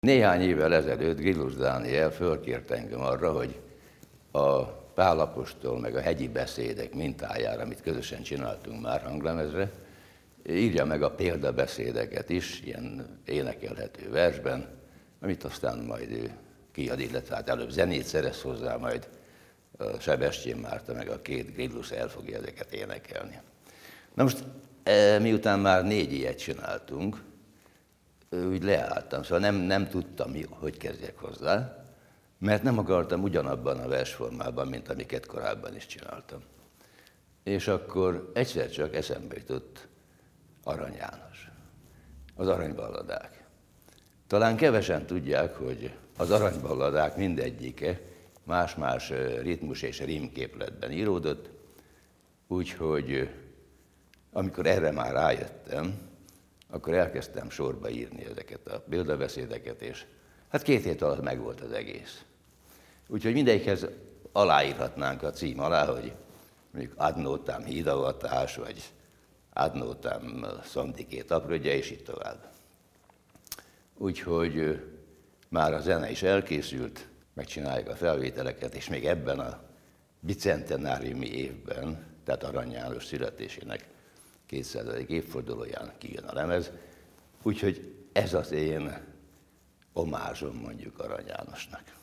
Néhány évvel ezelőtt Grillus Dániel fölkért engem arra, hogy a Pál apostol meg a hegyi beszédek mintájára, amit közösen csináltunk már hanglemezre, írja meg a példabeszédeket is, ilyen énekelhető versben, amit aztán majd ő kiad, illetve hát előbb zenét szerez hozzá, majd Sebestyén Márta meg a két Grillus el fogja ezeket énekelni. Na most, miután már 4 ilyet csináltunk, úgy leálltam, szóval nem tudtam, hogy kezdjek hozzá, mert nem akartam ugyanabban a versformában, mint amiket korábban is csináltam. És akkor egyszer csak eszembe jutott Arany János, az aranyballadák. Talán kevesen tudják, hogy az aranyballadák mindegyike más-más ritmus és rímképletben íródott, úgyhogy amikor erre már rájöttem, akkor elkezdtem sorba írni ezeket a példabeszédeket, és hát 2 hét alatt megvolt az egész. Úgyhogy mindegyikhez aláírhatnánk a cím alá, hogy mondjuk ad notam hídavatás, vagy ad notam szomdikét aprodja, és így tovább. Úgyhogy már a zene is elkészült, megcsináljuk a felvételeket, és még ebben a bicentenáriumi évben, tehát Arany János születésének 200. évfordulóján kijön a lemez, úgyhogy ez az én omázsom mondjuk Arany Jánosnak.